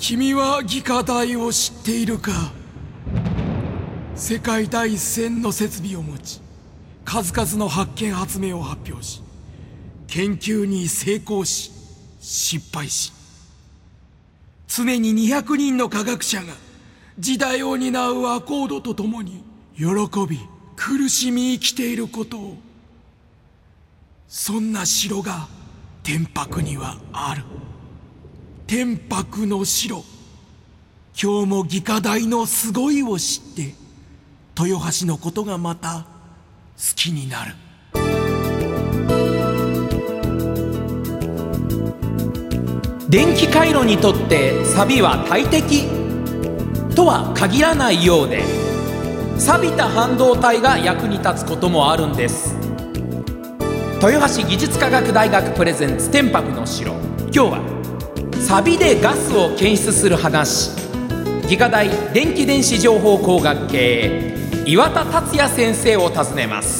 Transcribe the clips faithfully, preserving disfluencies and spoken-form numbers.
君は技科大を知っているか。世界第一線の設備を持ち、数々の発見発明を発表し、研究に成功し失敗し、常ににひゃくにんの科学者が時代を担うアコードとともに喜び苦しみ生きていることを。そんな城が天白にはある。天白の城。今日も技科大のすごいを知って豊橋のことがまた好きになる。 電気回路にとって錆びは大敵とは限らないようで、錆びた半導体が役に立つこともあるんです。豊橋技術科学大学プレゼンツ天白の城。今日は錆びでガスを検出する話。技科大電気電子情報工学系岩田達也先生を訪ねます。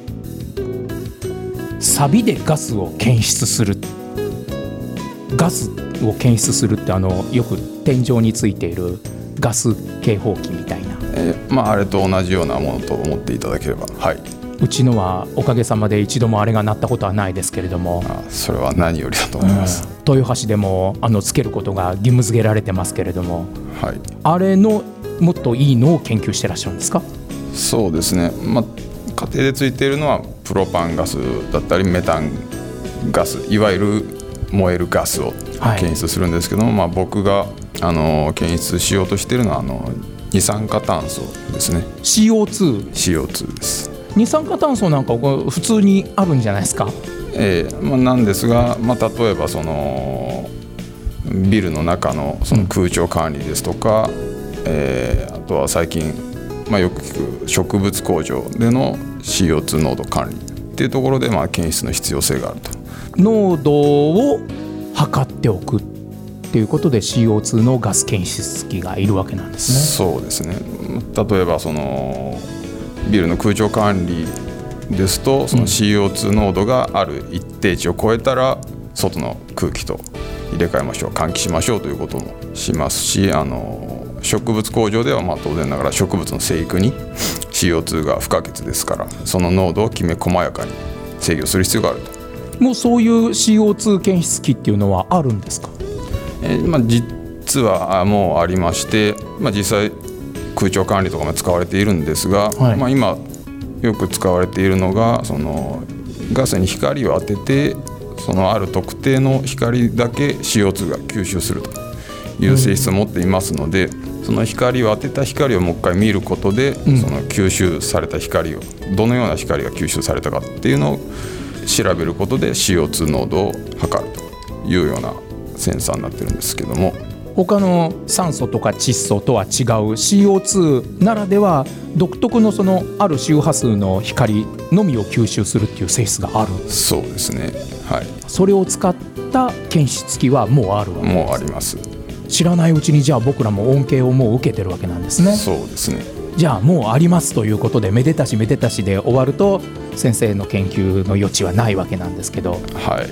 錆でガスを検出する。ガスを検出するってあのよく天井についているガス警報器みたいな、 えーまあ、あれと同じようなものと思っていただければ。はい。 うちのはおかげさまで一度もあれが鳴ったことはないですけれども。 あ、それは何よりだと思います、 うん、豊橋でもあのつけることが義務付けられてますけれども、 はい、 あれのもっといいのを研究してらっしゃるんですか？ そうですね、まあ、家庭でついているのはプロパンガスだったりメタンガス、いわゆる燃えるガスを検出するんですけども、はい、まあ、僕があの検出しようとしているのはあの二酸化炭素ですね。 シーオーツー? シーオーツー です。 二酸化炭素なんか普通にあるんじゃないですか？ えーまあ、なんですが、まあ、例えばそのビルの中のその空調管理ですとか、うん、えー、あとは最近、まあ、よく聞く植物工場での シーオーツー 濃度管理っていうところで、まあ、検出の必要性があると。 濃度を測っておくっていうことで シーオーツー のガス検出機がいるわけなんですね。 そうですね。例えばそのビルの空調管理ですと、その シーオーツー 濃度がある一定値を超えたら外の空気と入れ替えましょう、換気しましょうということもしますし、あの植物工場ではまあ当然ながら植物の生育に シーオーツー が不可欠ですから、その濃度をきめ細やかに制御する必要があると。 もうそういう シーオーツー 検出器っていうのはあるんですか？ えーまあ、実はもうありまして、まあ、実際空調管理とかも使われているんですが、はい、まあ、今よく使われているのがそのガスに光を当てて、そのある特定の光だけ シーオーツー が吸収するという性質を持っていますので、うん、その光を当てた光をもう一回見ることで、うん、その吸収された光をどのような光が吸収されたかっていうのを調べることで シーオーツー 濃度を測るというようなセンサーになってるんですけども、 他の酸素とか窒素とは違う シーオーツー ならでは独特のそのある周波数の光のみを吸収するっていう性質がある。 そうですね、はい。 それを使った検出器はもうあるわけです。 もうあります。 知らないうちにじゃあ僕らも恩恵をもう受けてるわけなんですね。 そうですね。 じゃあもうありますということで、めでたしめでたしで終わると先生の研究の余地はないわけなんですけど、 はい、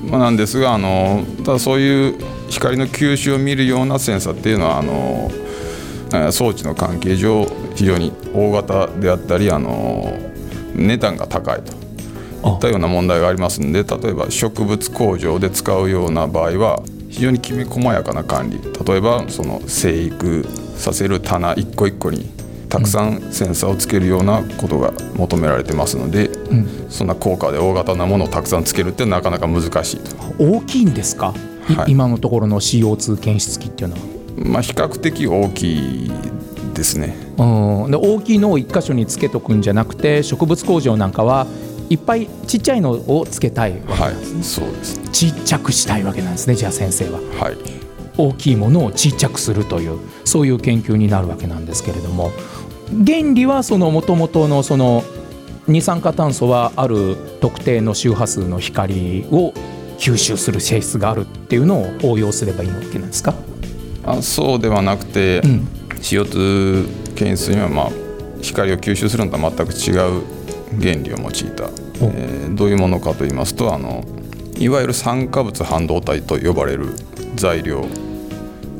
まあ、なんですが、あのただそういう光の吸収を見るようなセンサーっていうのはあの装置の関係上非常に大型であったり、あの値段が高いといったような問題がありますので、例えば植物工場で使うような場合は非常にきめ細やかな管理、例えばその生育させる棚一個一個にたくさんセンサーをつけるようなことが求められてますので、うん、そんな高価で大型なものをたくさんつけるってなかなか難しいと。 大きいんですか、はい、今のところの シーオーツー 検出器っていうのは。 まあ、比較的大きいですね。 うん、で大きいのを一箇所につけとくんじゃなくて、植物工場なんかはいっぱいちっちゃいのをつけたいわけなんですね。 はい、そうです。 ちっちゃくしたいわけなんですね。じゃあ先生は、 はい、 大きいものをちっちゃくするという、そういう研究になるわけなんですけれども、原理はその元々のその二酸化炭素はある特定の周波数の光を吸収する性質があるっていうのを応用すればいいわけなんですか？ あ、そうではなくて、うん、シーオーツー 検出には、まあ、光を吸収するのとは全く違う原理を用いた、えー、どういうものかといいますと、あのいわゆる酸化物半導体と呼ばれる材料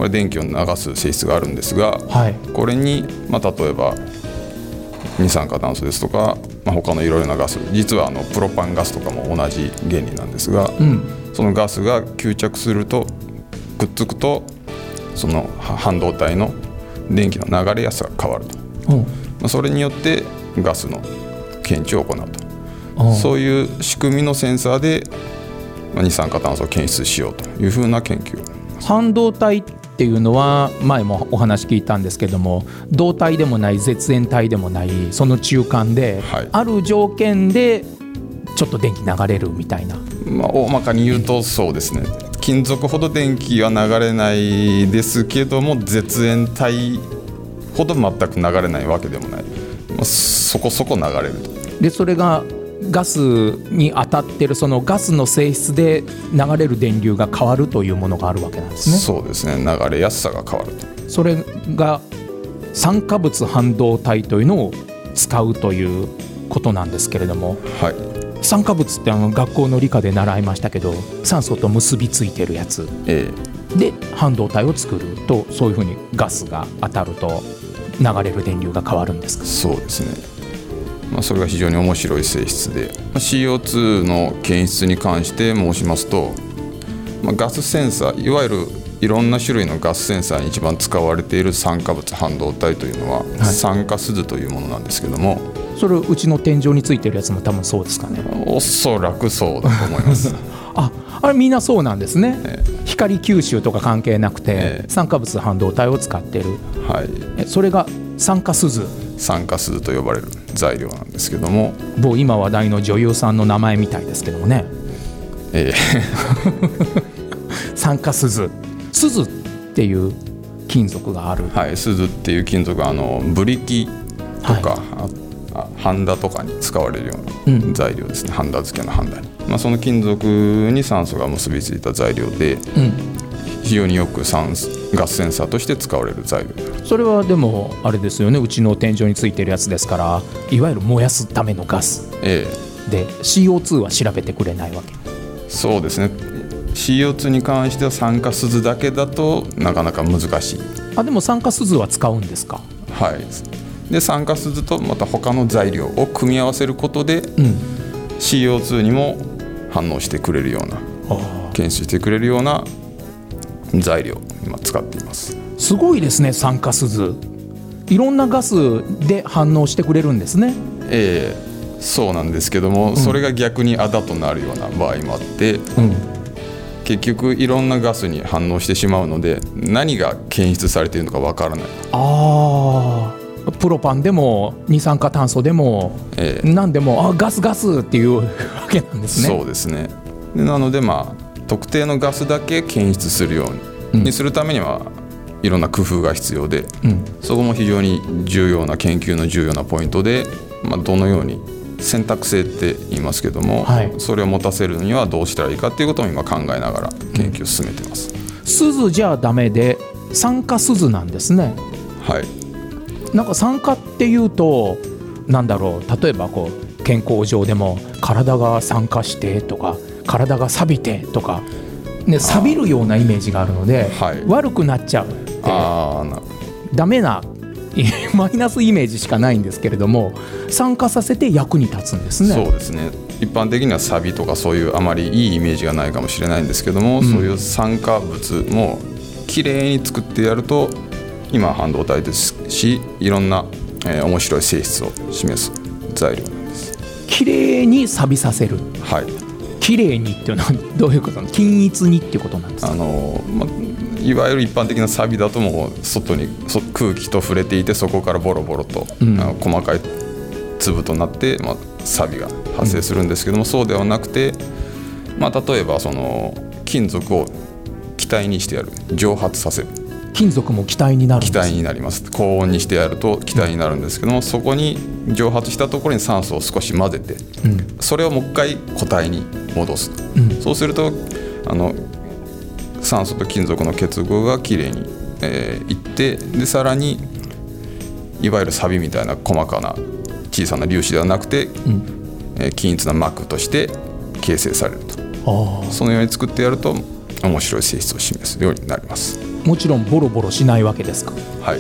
これ電気を流す性質があるんですが、はい、これに、まあ、例えば二酸化炭素ですとか、まあ、他のいろいろなガス、実はあのプロパンガスとかも同じ原理なんですが、うん、そのガスが吸着するとくっつくとその半導体の電気の流れやすさが変わると、うんまあ、それによってガスの検知を行うと、うん、そういう仕組みのセンサーで、まあ、二酸化炭素を検出しようというふうな研究を。 半導体っていうのは前もお話聞いたんですけども、導体でもない絶縁体でもないその中間で、はい、ある条件でちょっと電気流れるみたいな、 まあ、大まかに言うとそうですね。金属ほど電気は流れないですけども、絶縁体ほど全く流れないわけでもない、まあ、そこそこ流れると。 でそれがガスに当たってるそのガスの性質で流れる電流が変わるというものがあるわけなんですね。 そうですね、流れやすさが変わると。 それが酸化物半導体というのを使うということなんですけれども、はい、酸化物ってあの学校の理科で習いましたけど、酸素と結びついてるやつ、ええ、で半導体を作るとそういうふうにガスが当たると流れる電流が変わるんですか。 そうですね、まあ、それが非常に面白い性質で、 シーオーツー の検出に関して申しますと、まあ、ガスセンサー、いわゆるいろんな種類のガスセンサーに一番使われている酸化物半導体というのは、はい、酸化錫というものなんですけども、 それうちの天井についてるやつも多分そうですかね。 おそらくそうだと思いますあ, あれみんなそうなんですね、ええ、光吸収とか関係なくて、ええ、酸化物半導体を使ってる、はい、えそれが酸化錫酸化錫と呼ばれる材料なんですけども、 某今話題の女優さんの名前みたいですけどもね、ええ、酸化錫錫っていう金属がある。 はい、錫っていう金属はあのブリキとか、はい、あハンダとかに使われるような材料ですね、うん、ハンダ付けのハンダに、まあ、その金属に酸素が結びついた材料で、うん、非常によく酸ガスセンサーとして使われる材料である。 それはでもあれですよね、うちの天井についてるやつですから、いわゆる燃やすためのガス、ええ、で シーオーツー は調べてくれないわけ。 そうですね、 シーオーツー に関しては酸化錫だけだとなかなか難しい。 あでも酸化錫は使うんですか。 はい、で酸化錫とまた他の材料を組み合わせることで、うん、シーオーツー にも反応してくれるような、検出してくれるような材料を今使っています。 すごいですね、酸化錫いろんなガスで反応してくれるんですね。 ええ、そうなんですけども、うん、それが逆にあだとなるような場合もあって、うん、結局いろんなガスに反応してしまうので何が検出されているのかわからない。 ああ、プロパンでも二酸化炭素でも、ええ、何でもあガスガスっていうわけなんですね。 そうですね。でなのでまあ特定のガスだけ検出するようにするためにはいろんな工夫が必要で、うん、そこも非常に重要な研究の重要なポイントで、まあ、どのように選択性って言いますけども、はい、それを持たせるにはどうしたらいいかっていうことを今考えながら研究を進めています。 錫じゃダメで酸化錫なんですね。 はい。 なんか酸化っていうとなんだろう、例えばこう健康上でも体が酸化してとか体が錆びてとか、ね、錆びるようなイメージがあるので、はい、悪くなっちゃうってあなダメなマイナスイメージしかないんですけれども、酸化させて役に立つんですね。 そうですね。一般的には錆びとかそういうあまりいいイメージがないかもしれないんですけども、うん、そういう酸化物もきれいに作ってやると今半導体ですしいろんな、えー、面白い性質を示す材料なんです。 きれいに錆びさせる。 はい。 きれいにっていうのはどういうことなの？均一にっていうことなんですか？ あの、ま、いわゆる一般的な錆だともう外に空気と触れていてそこからボロボロと、うん、あの細かい粒となって、ま、錆が発生するんですけども、うん、そうではなくて、まあ、例えばその金属を気体にしてやる、蒸発させる。 金属も気体になるんです。 気体になります。高温にしてやると気体になるんですけども、うん、そこに蒸発したところに酸素を少し混ぜて、うん、それをもう一回固体に戻す、うん、そうするとあの酸素と金属の結合がきれいに、えー、いってでさらにいわゆる錆みたいな細かな小さな粒子ではなくて、うんえー、均一な膜として形成されると。そのように作ってやると面白い性質を示すようになります。 もちろんボロボロしないわけですか？ はい。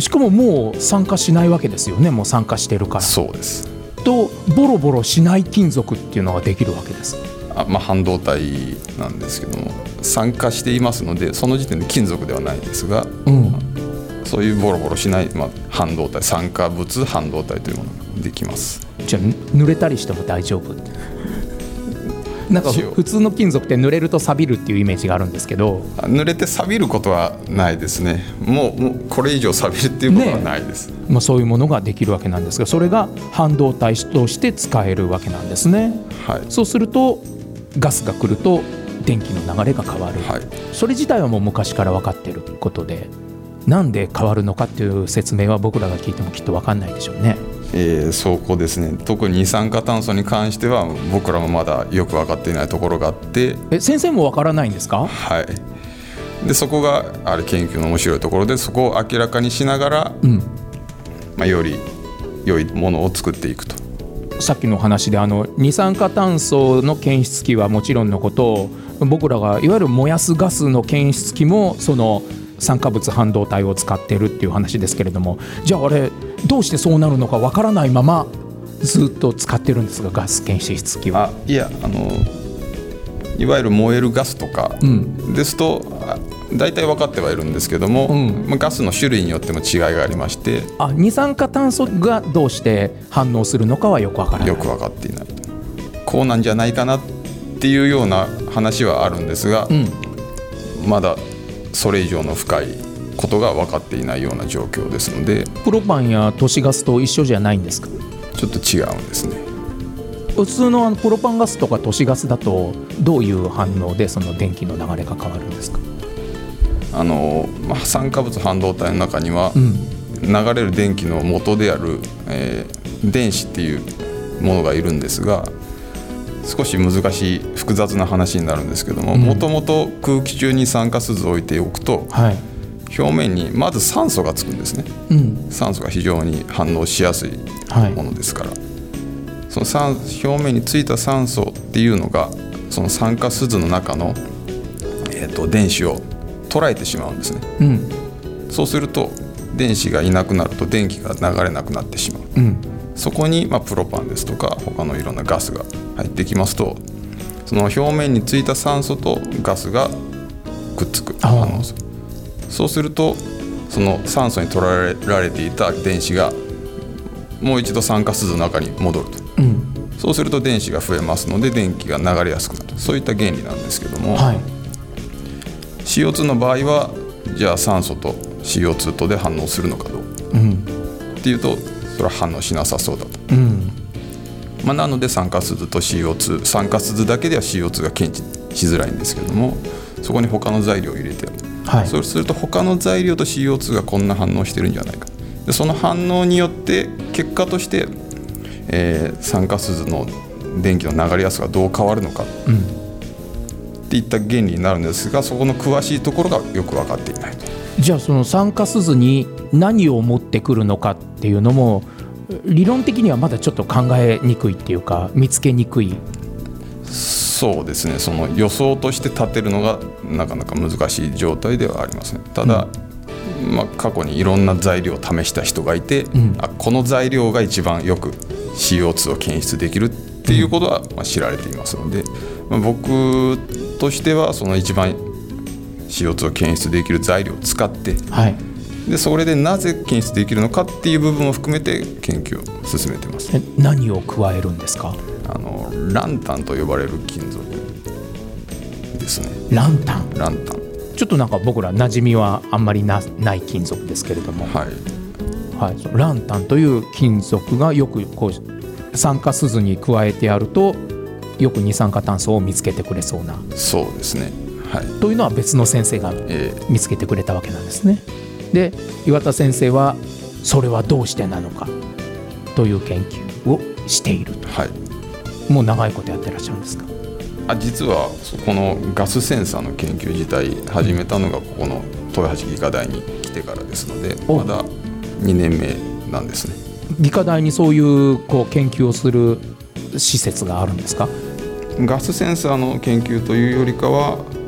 しかももう酸化しないわけですよね。もう酸化してるから。 そうです。 とボロボロしない金属っていうのができるわけです。 あ、まあ、半導体なんですけども、酸化していますのでその時点で金属ではないですが、うん、そういうボロボロしない、まあ、半導体、酸化物半導体というものができます。 じゃあ濡れたりしても大丈夫？なんか普通の金属って濡れると錆びるっていうイメージがあるんですけど、 濡れて錆びることはないですね。もう、もうこれ以上錆びるっていうことはないです、ね。 まあ、そういうものができるわけなんですが、それが半導体として使えるわけなんですね、はい、そうするとガスが来ると電気の流れが変わる、はい、それ自体はもう昔から分かっていることで、なんで変わるのかっていう説明は僕らが聞いてもきっと分かんないでしょうね。 えー、そこですね。特に二酸化炭素に関しては僕らもまだよく分かっていないところがあって。 え、先生も分からないんですか？ はい。でそこがあれ研究の面白いところで、そこを明らかにしながら、うん、まあ、より良いものを作っていくと。 さっきの話であの二酸化炭素の検出器はもちろんのこと、僕らがいわゆる燃やすガスの検出器もその酸化物半導体を使ってるっていう話ですけれども、じゃああれどうしてそうなるのかわからないままずっと使ってるんですが、ガス検出器は。 あ、いや、あのいわゆる燃えるガスとかですと、うん、大体分かってはいるんですけども、うん、ガスの種類によっても違いがありまして、 あ、二酸化炭素がどうして反応するのかはよく分からない。 よく分かっていない。こうなんじゃないかなっていうような話はあるんですが、うん、まだそれ以上の深いことが分かっていないような状況ですので。 プロパンや都市ガスと一緒じゃないんですか？ ちょっと違うんですね。 普通のあのプロパンガスとか都市ガスだとどういう反応でその電気の流れが変わるんですか？ あの、まあ、酸化物半導体の中には、うん、流れる電気の元である、えー、電子っていうものがいるんですが、少し難しい複雑な話になるんですけども、もともと空気中に酸化鈴を置いておくと、はい、表面にまず酸素がつくんですね、うん、酸素が非常に反応しやすいものですから、はい、その酸表面についた酸素っていうのがその酸化鈴の中の、えーと、電子を捉えてしまうんですね、うん、そうすると電子がいなくなると電気が流れなくなってしまう、うん、そこに、まあ、プロパンですとか他のいろんなガスが入ってきますと、その表面についた酸素とガスがくっつく反応する。そうするとその酸素に取られられていた電子がもう一度酸化鈴の中に戻ると、うん、そうすると電子が増えますので電気が流れやすくなる、そういった原理なんですけども、はい、シーオーツー の場合はじゃあ酸素と シーオーツー とで反応するのかどうか、うん、っていうとそれは反応しなさそうだと、うん、まあ、なので酸化鈴と シーオーツー、 酸化鈴だけでは シーオーツー が検知しづらいんですけども、そこに他の材料を入れてある、はい、そうすると他の材料と シーオーツー がこんな反応してるんじゃないか、でその反応によって結果として、えー、酸化鈴の電気の流れやすさがどう変わるのか、うん、っていった原理になるんですが、そこの詳しいところがよく分かっていないと。 じゃあその酸化鈴に何を持ってくるのかっていうのも理論的にはまだちょっと考えにくいっていうか見つけにくい。 そうですね、その予想として立てるのがなかなか難しい状態ではありますね。ただ、うん、まあ、過去にいろんな材料を試した人がいて、うん、あこの材料が一番よく シーオーツー を検出できるっていうことはまあ知られていますので、まあ、僕としてはその一番 シーオーツー を検出できる材料を使って、はい、でそれでなぜ検出できるのかっていう部分を含めて研究を進めています。 え何を加えるんですか？ あのランタンと呼ばれる金属ですね。 ランタン。 ランタン。 ちょっとなんか僕ら馴染みはあんまり な, ない金属ですけれども、はいはい、そのランタンという金属がよくこう酸化鈴に加えてあるとよく二酸化炭素を見つけてくれそうな。 そうですね、はい、 というのは別の先生が見つけてくれたわけなんですね、えー、で岩田先生はそれはどうしてなのかという研究をしている、はい、もう長いことやってらっしゃるんですか？ あ実はこのガスセンサーの研究自体始めたのがここの豊橋技科大に来てからですので、まだにねんめなんですね。 技科大にそういう、こう研究をする施設があるんですか？ ガスセンサーの研究というよりかは、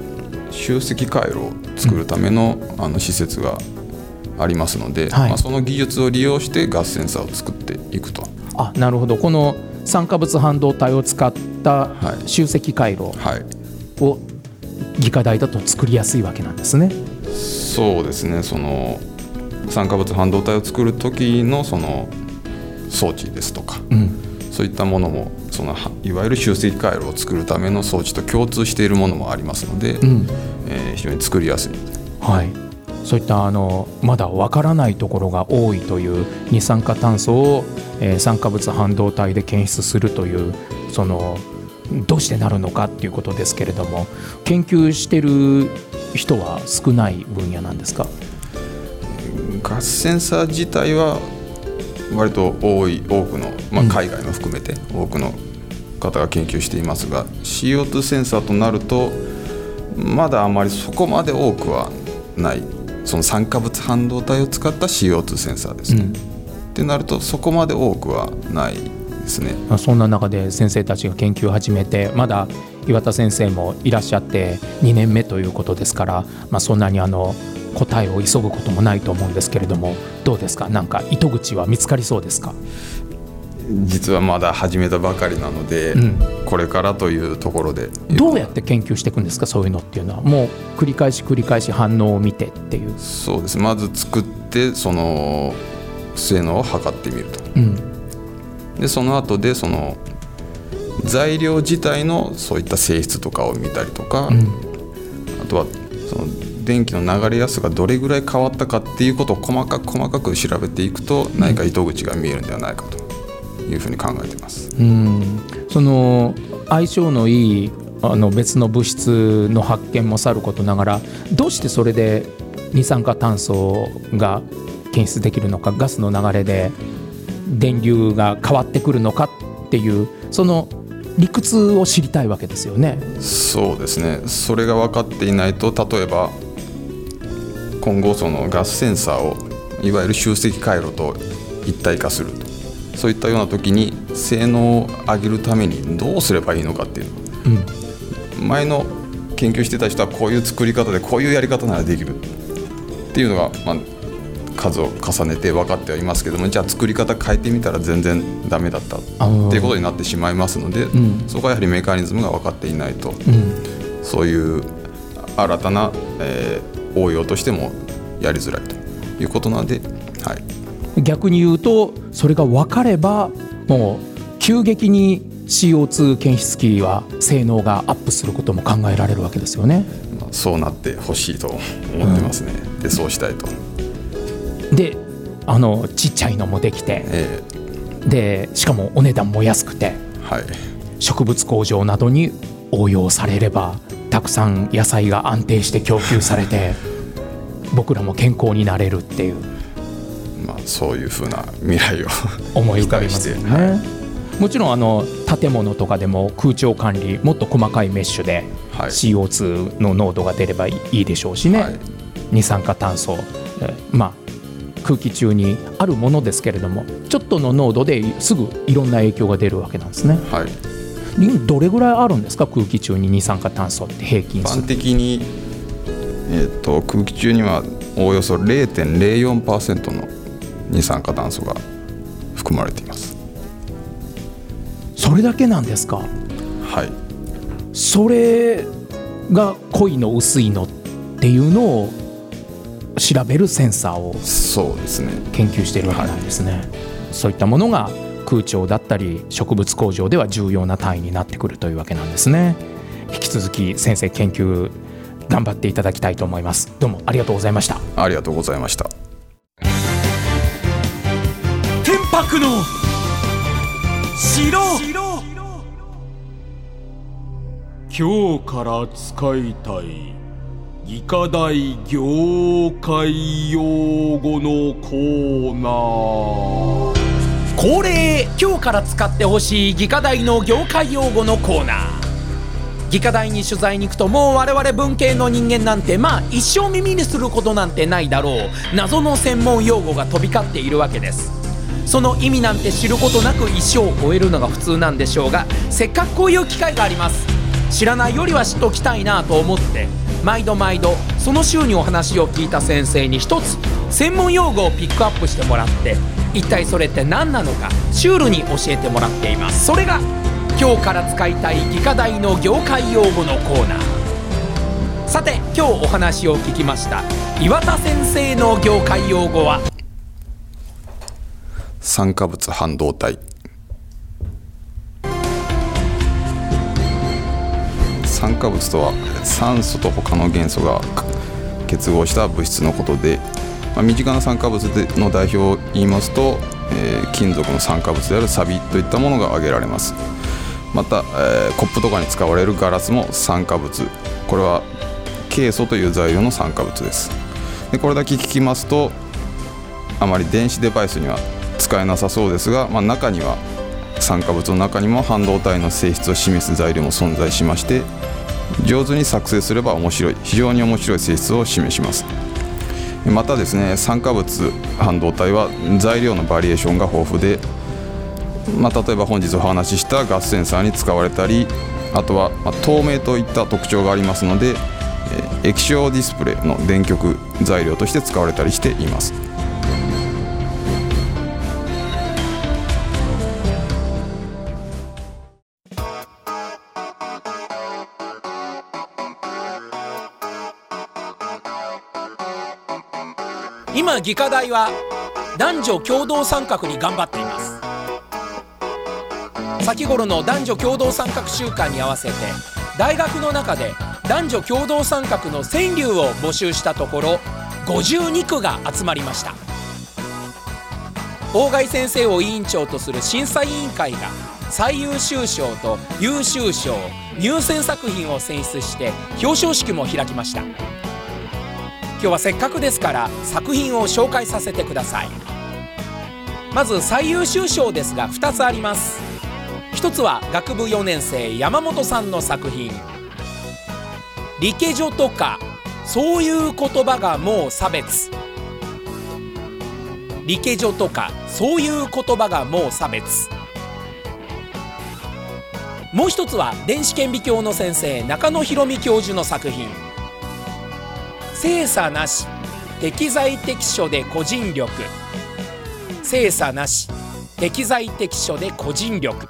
集積回路を作るための、うん、あの施設がありますので、はい、まあ、その技術を利用してガスセンサーを作っていくと。 あ、なるほど。この酸化物半導体を使った集積回路を技科大だと作りやすいわけなんですね。 そうですね。その酸化物半導体を作る時のその装置ですとか、うん、そういったものもそのいわゆる集積回路を作るための装置と共通しているものもありますので、うん、えー、非常に作りやすい。 はい、そういったあのまだわからないところが多いという二酸化炭素を、えー、酸化物半導体で検出するという、そのどうしてなるのかっていうことですけれども、研究してる人は少ない分野なんですか？ ガスセンサー自体は割と多い多くの、まあ、海外も含めて多くの方が研究していますが、うん、シーオーツー センサーとなるとまだあまりそこまで多くはない。その酸化物半導体を使った シーオーツー センサーですね、うん、ってなるとそこまで多くはないですね。 そんな中で先生たちが研究を始めて、まだ岩田先生もいらっしゃってにねんめということですから、まあ、そんなにあの答えを急ぐこともないと思うんですけれども、どうですか？なんか糸口は見つかりそうですか？ 実はまだ始めたばかりなので、うん、これからというところで。 どうやって研究していくんですか？そういうのっていうのはもう繰り返し繰り返し反応を見てっていう。 そうです。まず作ってその性能を測ってみると、うん、でその後でその材料自体のそういった性質とかを見たりとか、うん、あとはその電気の流れやすさがどれぐらい変わったかっていうことを細かく細かく調べていくと、何か糸口が見えるんではないかというふうに考えています。 うん、その相性のいいあの別の物質の発見もさることながら、どうしてそれで二酸化炭素が検出できるのか、ガスの流れで電流が変わってくるのかっていう、その理屈を知りたいわけですよね。 そうですね。それが分かっていないと、例えば今後そのガスセンサーをいわゆる集積回路と一体化すると、そういったような時に性能を上げるためにどうすればいいのかっていう、うん、前の研究してた人はこういう作り方でこういうやり方ならできるっていうのが、まあ、数を重ねて分かってはいますけども、じゃあ作り方変えてみたら全然ダメだったっていうことになってしまいますので、うん、そこはやはりメカニズムが分かっていないと、うん、そういう新たな、えー応用としてもやりづらいということなので、はい、 逆に言うとそれが分かればもう急激に シーオーツー 検出器は性能がアップすることも考えられるわけですよね。 まあ、そうなってほしいと思ってますね、うん、でそうしたいと。 であのちっちゃいのもできて、えー、でしかもお値段も安くて、はい、植物工場などに応用されればたくさん野菜が安定して供給されて僕らも健康になれるっていう、 まあ、そういうふうな未来を思い浮かびますよね、はい、もちろんあの建物とかでも空調管理もっと細かいメッシュで シーオーツー の濃度が出ればいいでしょうしね、はい、二酸化炭素、えまあ空気中にあるものですけれども、ちょっとの濃度ですぐいろんな影響が出るわけなんですね。はい、どれぐらいあるんですか？空気中に二酸化炭素って平均数。一般的に、えー、と空気中にはおおよそ ゼロてんゼロよんパーセント の二酸化炭素が含まれています。 それだけなんですか？はい。それが濃いの薄いのっていうのを調べるセンサーをそうですね研究しているわけなんですね。はい、そういったものが空調だったり植物工場では重要な単位になってくるというわけなんですね。引き続き先生研究頑張っていただきたいと思います。どうもありがとうございました。 ありがとうございました。 天白の城、今日から使いたい技科大業界用語のコーナー。 恒例、今日から使ってほしい技科大の業界用語のコーナー。技科大に取材に行くと、もう我々文系の人間なんてまあ一生耳にすることなんてないだろう謎の専門用語が飛び交っているわけです。その意味なんて知ることなく一生を終えるのが普通なんでしょうが、せっかくこういう機会があります。知らないよりは知っときたいなと思って毎度毎度その週にお話を聞いた先生に一つ専門用語をピックアップしてもらって、一体それって何なのかシュールに教えてもらっています。それが今日から使いたい技科大の業界用語のコーナー。さて今日お話を聞きました岩田先生の業界用語は、 酸化物半導体。酸化物とは酸素と他の元素が結合した物質のことで、まあ、身近な酸化物での代表を言いますと、えー、金属の酸化物であるサビといったものが挙げられます。また、えー、コップとかに使われるガラスも酸化物、これはケイ素という材料の酸化物です。でこれだけ聞きますとあまり電子デバイスには使えなさそうですが、まあ、中には酸化物の中にも半導体の性質を示す材料も存在しまして、上手に作成すれば面白い、非常に面白い性質を示します。またですね、酸化物半導体は材料のバリエーションが豊富で、まあ、例えば本日お話ししたガスセンサーに使われたり、あとはまあ透明といった特徴がありますので、液晶ディスプレイの電極材料として使われたりしています。 今技科大は男女共同参画に頑張っています。先頃の男女共同参画週間に合わせて大学の中で男女共同参画の川柳を募集したところごじゅうにくが集まりました。大貝先生を委員長とする審査委員会が最優秀賞と優秀賞、入選作品を選出して表彰式も開きました。今日はせっかくですから作品を紹介させてください。まず最優秀賞ですがふたつあります。ひとつは学部よねん生山本さんの作品、リケジョとかそういう言葉がもう差別。リケジョとかそういう言葉がもう差別。もう一つは電子顕微鏡の先生中野博美教授の作品、精査なし適材適所で個人力。精査なし適材適所で個人力。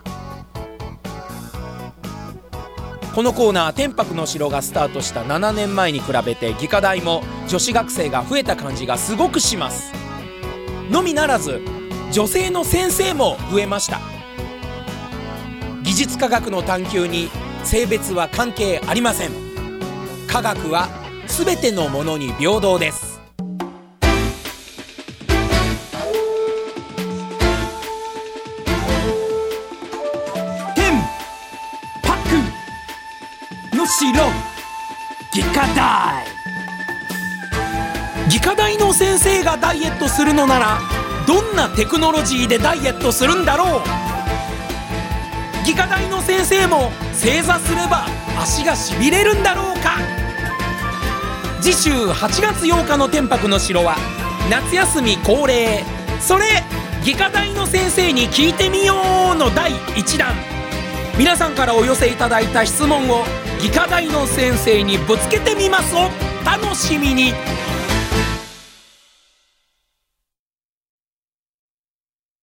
このコーナー天白の城がスタートしたななねんまえに比べて技科大も女子学生が増えた感じがすごくしますのみならず、女性の先生も増えました。技術科学の探求に性別は関係ありません。科学はすべてのものに平等です。天白の城技科大。技科大の先生がダイエットするのならどんなテクノロジーでダイエットするんだろう。技科大の先生も正座すれば足がしびれるんだろうか。次週はちがつようかの天白の城は夏休み恒例、それ技科大の先生に聞いてみようのだいいちだん。皆さんからお寄せいただいた質問を技科大の先生にぶつけてみます。お楽しみに。